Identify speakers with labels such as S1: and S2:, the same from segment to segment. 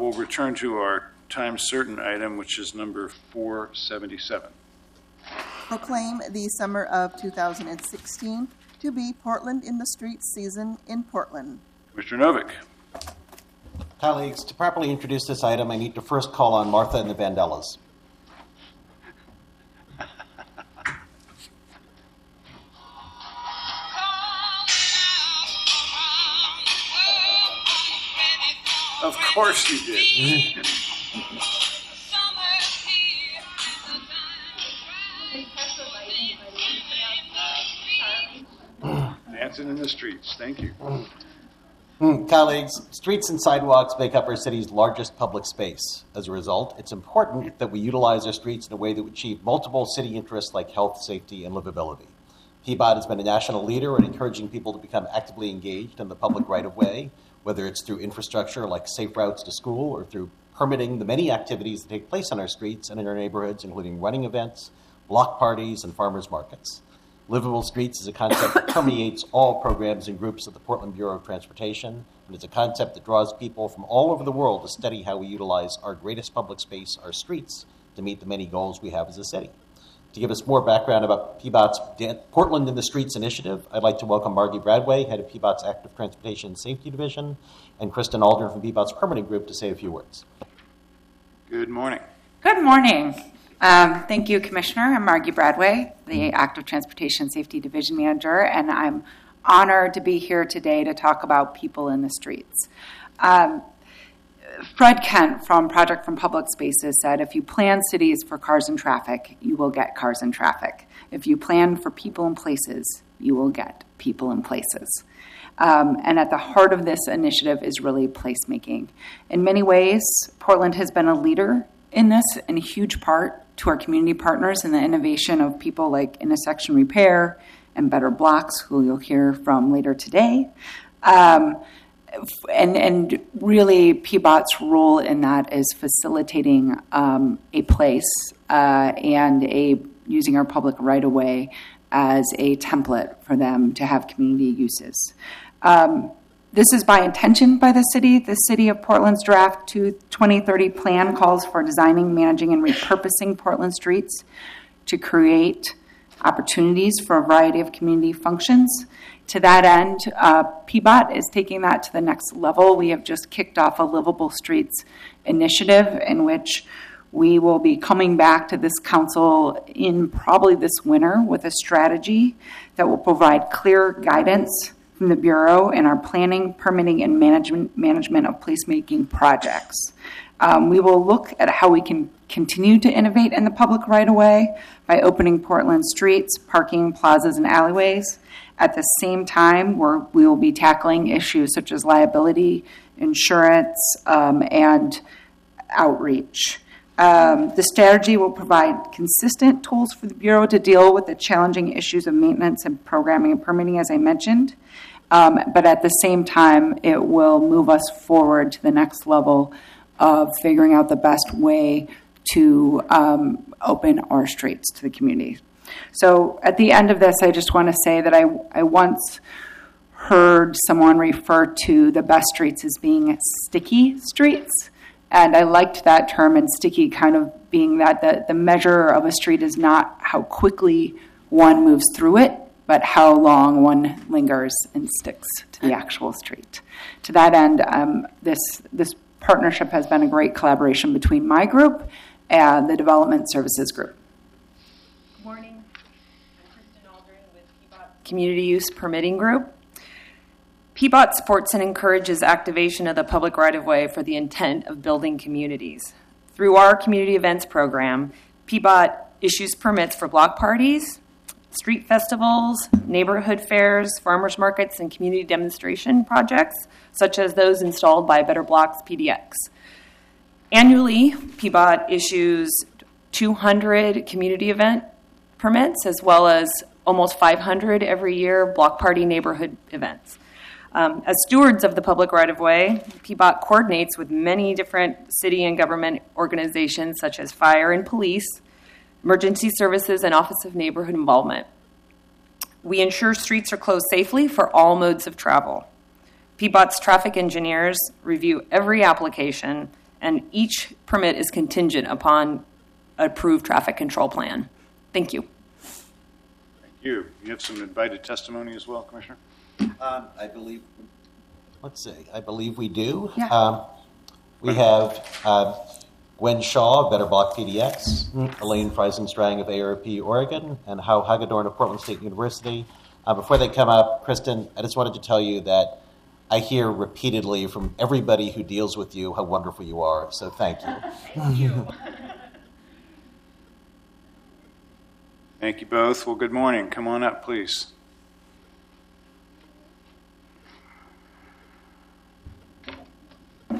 S1: we'll return to our time certain item, which is number 477.
S2: Proclaim the summer of 2016 to be Portland in the Streets season in Portland.
S1: Commissioner Novick.
S3: Colleagues, to properly introduce this item, I need to first call on Martha and the Vandellas.
S1: Of course you did. Dancing in the streets. Thank you.
S3: Colleagues, streets and sidewalks make up our city's largest public space. As a result, it's important that we utilize our streets in a way that would achieve multiple city interests like health, safety, and livability. PBOT has been a national leader in encouraging people to become actively engaged in the public right-of-way, whether it's through infrastructure like safe routes to school or through permitting the many activities that take place on our streets and in our neighborhoods, including running events, block parties, and farmers markets. Livable streets is a concept that permeates all programs and groups of the Portland Bureau of Transportation, and it's a concept that draws people from all over the world to study how we utilize our greatest public space, our streets, to meet the many goals we have as a city. To give us more background about PBOT's Portland in the Streets initiative, I'd like to welcome Margie Bradway, head of PBOT's Active Transportation and Safety Division, and Kristen Aldrin from PBOT's Permitting Group to say a few words.
S1: Good morning.
S4: Good morning. Thank you, Commissioner. I'm Margie Bradway, the Active Transportation and Safety Division Manager, and I'm honored to be here today to talk about people in the streets. Fred Kent from Project from Public Spaces said, if you plan cities for cars and traffic, you will get cars and traffic. If you plan for people and places, you will get people and places. And at the heart of this initiative is really placemaking. In many ways, Portland has been a leader in this, in a huge part to our community partners in the innovation of people like Intersection Repair and Better Blocks, who you'll hear from later today. And really, PBOT's role in that is facilitating a place and using our public right-of-way as a template for them to have community uses. This is by intention by the city. The City of Portland's draft 2030 plan calls for designing, managing, and repurposing Portland streets to create opportunities for a variety of community functions. To that end, PBOT is taking that to the next level. We have just kicked off a Livable Streets initiative in which we will be coming back to this council in probably this winter with a strategy that will provide clear guidance from the Bureau in our planning, permitting, and management of placemaking projects. We will look at how we can continue to innovate in the public right-of-way by opening Portland streets, parking, plazas, and alleyways. At the same time, we will be tackling issues such as liability, insurance, and outreach. The strategy will provide consistent tools for the Bureau to deal with the challenging issues of maintenance and programming and permitting, as I mentioned. But at the same time, it will move us forward to the next level of figuring out the best way to open our streets to the community. So at the end of this, I just want to say that I once heard someone refer to the best streets as being sticky streets. And I liked that term, and sticky kind of being that the measure of a street is not how quickly one moves through it, but how long one lingers and sticks to the actual street. To that end, this partnership has been a great collaboration between my group and the Development Services Group.
S5: Good morning. I'm Kristen Aldrin with PBOT Community Use Permitting Group. PBOT supports and encourages activation of the public right-of-way for the intent of building communities. Through our community events program, PBOT issues permits for block parties, street festivals, neighborhood fairs, farmers markets, and community demonstration projects, such as those installed by Better Blocks PDX. Annually, PBOT issues 200 community event permits, as well as almost 500 every year block party neighborhood events. As stewards of the public right-of-way, PBOT coordinates with many different city and government organizations such as fire and police, emergency services, and Office of Neighborhood Involvement. We ensure streets are closed safely for all modes of travel. PBOT's traffic engineers review every application and each permit is contingent upon approved traffic control plan. Thank you.
S1: Thank you. You have some invited testimony as well, Commissioner?
S3: I believe, I believe we do.
S4: Yeah.
S3: We have Gwen Shaw of Better Block PDX, Elaine Friesenstrang of ARP Oregon, and Hau Hagedorn of Portland State University. Before they come up, Kristen, I just wanted to tell you that I hear repeatedly from everybody who deals with you how wonderful you are, so thank you.
S5: Thank you.
S1: Thank you both. Well, good morning. Come on up, please. Good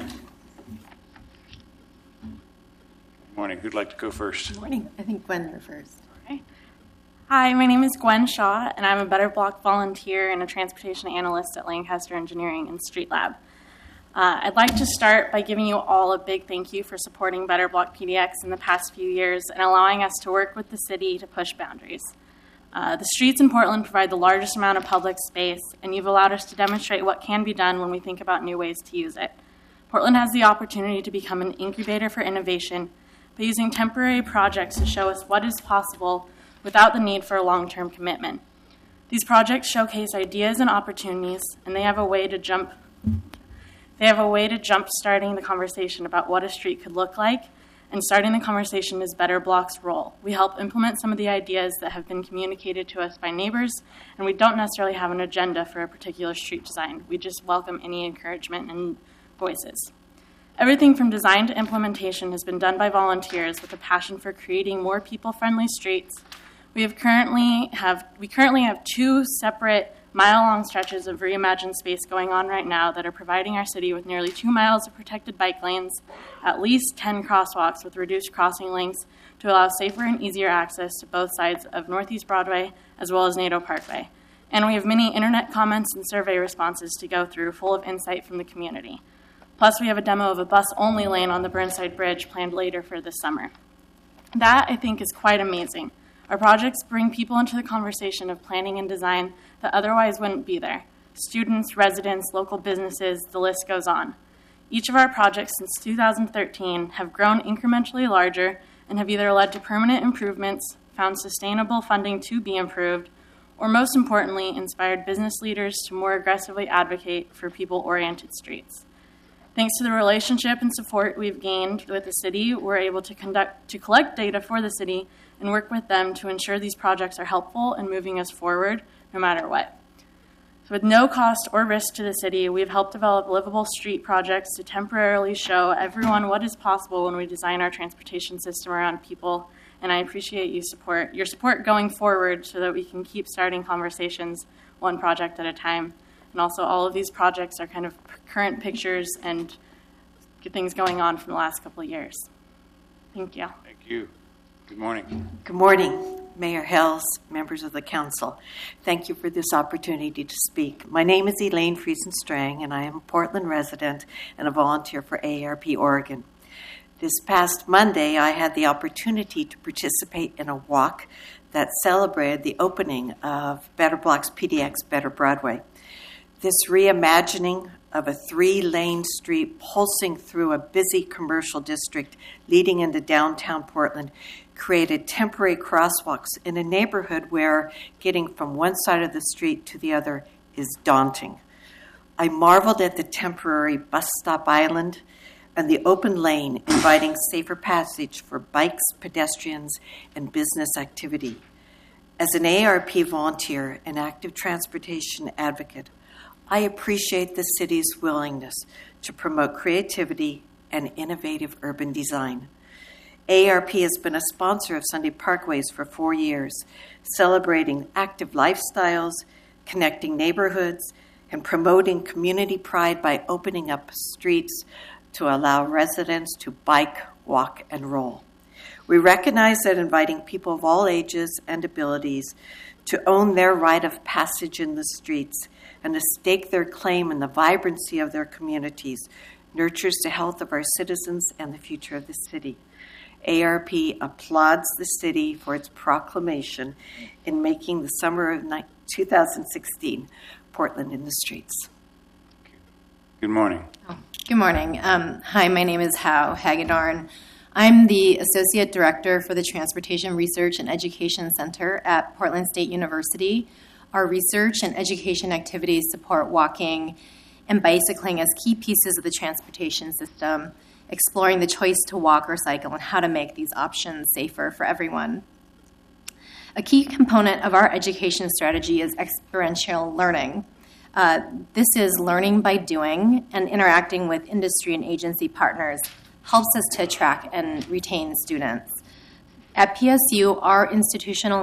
S1: morning. Who'd like to go first?
S6: Good morning. I think Gwen were first.
S7: Okay. Hi, my name is Gwen Shaw, and I'm a Better Block volunteer and a transportation analyst at Lancaster Engineering and Street Lab. I'd like to start by giving you all a big thank you for supporting Better Block PDX in the past few years and allowing us to work with the city to push boundaries. The streets in Portland provide the largest amount of public space, and you've allowed us to demonstrate what can be done when we think about new ways to use it. Portland has the opportunity to become an incubator for innovation by using temporary projects to show us what is possible without the need for a long-term commitment. These projects showcase ideas and opportunities, and they have a way to jump starting the conversation about what a street could look like, and starting the conversation is Better Block's role. We help implement some of the ideas that have been communicated to us by neighbors, and we don't necessarily have an agenda for a particular street design. We just welcome any encouragement and voices. Everything from design to implementation has been done by volunteers with a passion for creating more people-friendly streets. We currently have 2 separate mile-long stretches of reimagined space going on right now that are providing our city with nearly 2 miles of protected bike lanes, at least 10 crosswalks with reduced crossing lengths to allow safer and easier access to both sides of Northeast Broadway as well as Nadeau Parkway. And we have many internet comments and survey responses to go through full of insight from the community. Plus, we have a demo of a bus-only lane on the Burnside Bridge planned later for this summer. That, I think, is quite amazing. Our projects bring people into the conversation of planning and design that otherwise wouldn't be there. Students, residents, local businesses, the list goes on. Each of our projects since 2013 have grown incrementally larger and have either led to permanent improvements, found sustainable funding to be improved, or most importantly, inspired business leaders to more aggressively advocate for people-oriented streets. Thanks to the relationship and support we've gained with the city, we're able to collect data for the city and work with them to ensure these projects are helpful and moving us forward no matter what. So with no cost or risk to the city, we've helped develop livable street projects to temporarily show everyone what is possible when we design our transportation system around people, and I appreciate your support going forward so that we can keep starting conversations one project at a time. And also all of these projects are kind of current pictures and things going on from the last couple of years. Thank you.
S1: Thank you. Good morning.
S6: Good morning, Mayor Hells, members of the council. Thank you for this opportunity to speak. My name is Elaine Friesenstrang, and I am a Portland resident and a volunteer for AARP Oregon. This past Monday, I had the opportunity to participate in a walk that celebrated the opening of Better Block's PDX Better Broadway. This reimagining of a 3-lane street pulsing through a busy commercial district leading into downtown Portland created temporary crosswalks in a neighborhood where getting from one side of the street to the other is daunting. I marveled at the temporary bus stop island and the open lane inviting safer passage for bikes, pedestrians, and business activity. As an AARP volunteer and active transportation advocate, I appreciate the city's willingness to promote creativity and innovative urban design. AARP has been a sponsor of Sunday Parkways for 4 years, celebrating active lifestyles, connecting neighborhoods, and promoting community pride by opening up streets to allow residents to bike, walk, and roll. We recognize that inviting people of all ages and abilities to own their rite of passage in the streets and to stake their claim in the vibrancy of their communities nurtures the health of our citizens and the future of the city. AARP applauds the city for its proclamation in making the summer of 2016 Portland in the Streets.
S1: Good morning.
S8: Good morning. Hi, my name is Hao Hagedorn. I'm the Associate Director for the Transportation Research and Education Center at Portland State University. Our research and education activities support walking and bicycling as key pieces of the transportation system, exploring the choice to walk or cycle and how to make these options safer for everyone. A key component of our education strategy is experiential learning. This is learning by doing, and interacting with industry and agency partners helps us to attract and retain students. At PSU, our institutional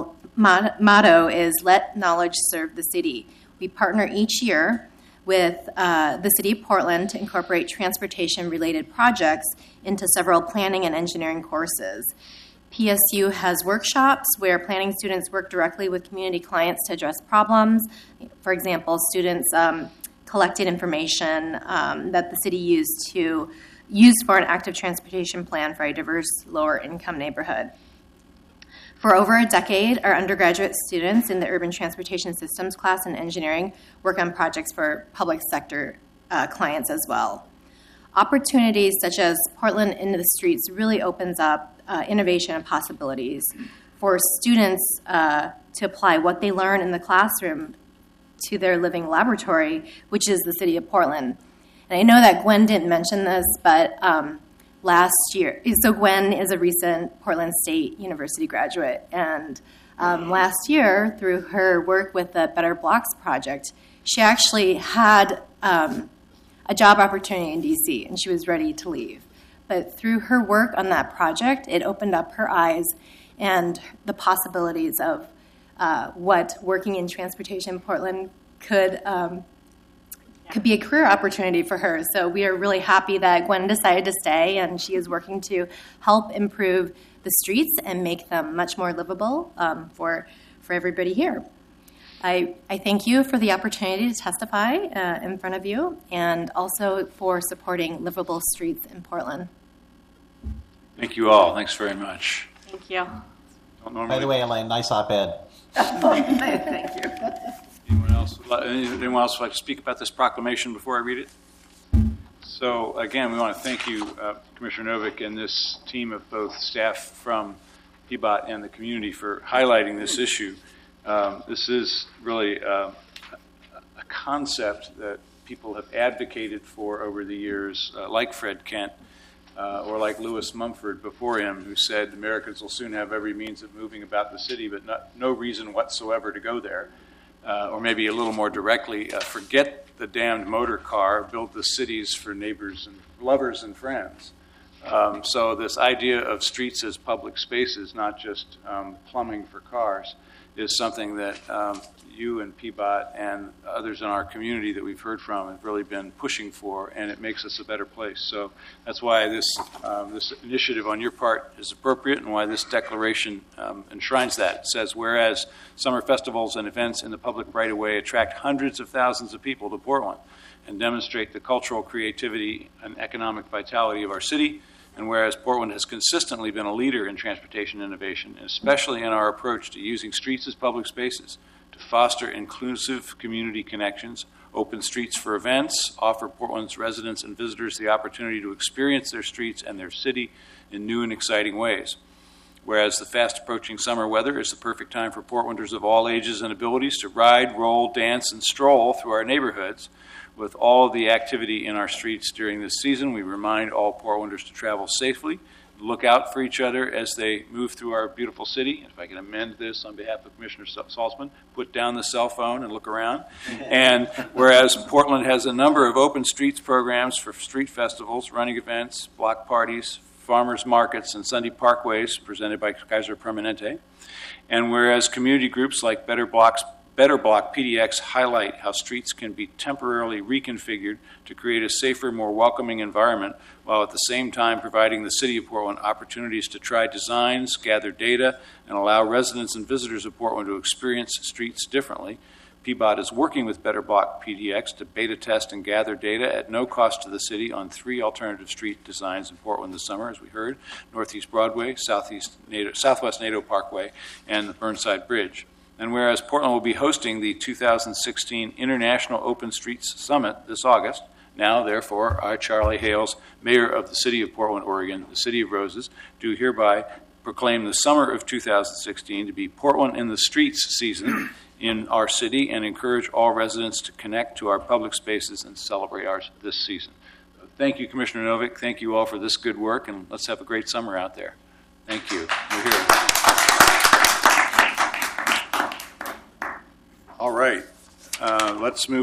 S8: motto is let knowledge serve the city. We partner each year with the City of Portland to incorporate transportation-related projects into several planning and engineering courses. PSU has workshops where planning students work directly with community clients to address problems. For example, students collected information that the city used for an active transportation plan for a diverse, lower-income neighborhood. For over a decade, our undergraduate students in the Urban Transportation Systems class in engineering work on projects for public sector clients as well. Opportunities such as Portland into the Streets really opens up innovation and possibilities for students to apply what they learn in the classroom to their living laboratory, which is the City of Portland. And I know that Gwen didn't mention this, but last year, so Gwen is a recent Portland State University graduate, and last year, through her work with the Better Blocks project, she actually had a job opportunity in DC, and she was ready to leave. But through her work on that project, it opened up her eyes and the possibilities of what working in transportation in Portland could be a career opportunity for her. So we are really happy that Gwen decided to stay, and she is working to help improve the streets and make them much more livable for everybody here. I thank you for the opportunity to testify in front of you, and also for supporting livable streets in Portland.
S1: Thank you all. Thanks very much.
S7: Thank you.
S3: By the way, Elaine, nice op-ed.
S8: Thank you.
S1: Anyone else would like to speak about this proclamation before I read it? So again, we want to thank you, Commissioner Novick, and this team of both staff from PBOT and the community for highlighting this issue. This is really a concept that people have advocated for over the years, like Fred Kent, or like Lewis Mumford before him, who said Americans will soon have every means of moving about the city, but no reason whatsoever to go there. Or maybe a little more directly, forget the damned motor car, build the cities for neighbors and lovers and friends. So this idea of streets as public spaces, not just plumbing for cars, is something that you and PBOT and others in our community that we've heard from have really been pushing for, and it makes us a better place. So that's why this initiative on your part is appropriate, and why this declaration enshrines that. It says, whereas summer festivals and events in the public right-of-way attract hundreds of thousands of people to Portland and demonstrate the cultural creativity and economic vitality of our city, and whereas Portland has consistently been a leader in transportation innovation, especially in our approach to using streets as public spaces to foster inclusive community connections, open streets for events, offer Portland's residents and visitors the opportunity to experience their streets and their city in new and exciting ways. Whereas the fast-approaching summer weather is the perfect time for Portlanders of all ages and abilities to ride, roll, dance, and stroll through our neighborhoods. With all of the activity in our streets during this season, we remind all Portlanders to travel safely, look out for each other as they move through our beautiful city. If I can amend this on behalf of Commissioner Saltzman, put down the cell phone and look around. And whereas Portland has a number of open streets programs for street festivals, running events, block parties, farmers markets, and Sunday parkways presented by Kaiser Permanente. And whereas community groups like Better Block PDX highlight how streets can be temporarily reconfigured to create a safer, more welcoming environment, while at the same time providing the City of Portland opportunities to try designs, gather data, and allow residents and visitors of Portland to experience streets differently. PBOT is working with Better Block PDX to beta test and gather data at no cost to the city on 3 alternative street designs in Portland this summer, as we heard: Northeast Broadway, Southwest Nadeau Parkway, and the Burnside Bridge. And whereas Portland will be hosting the 2016 International Open Streets Summit this August, Now, therefore, I, Charlie Hales, Mayor of the City of Portland, Oregon, the City of Roses, do hereby proclaim the summer of 2016 to be Portland in the Streets season in our city and encourage all residents to connect to our public spaces and celebrate this season. Thank you, Commissioner Novick. Thank you all for this good work, and let's have a great summer out there. Thank you. We're here. All right. Let's move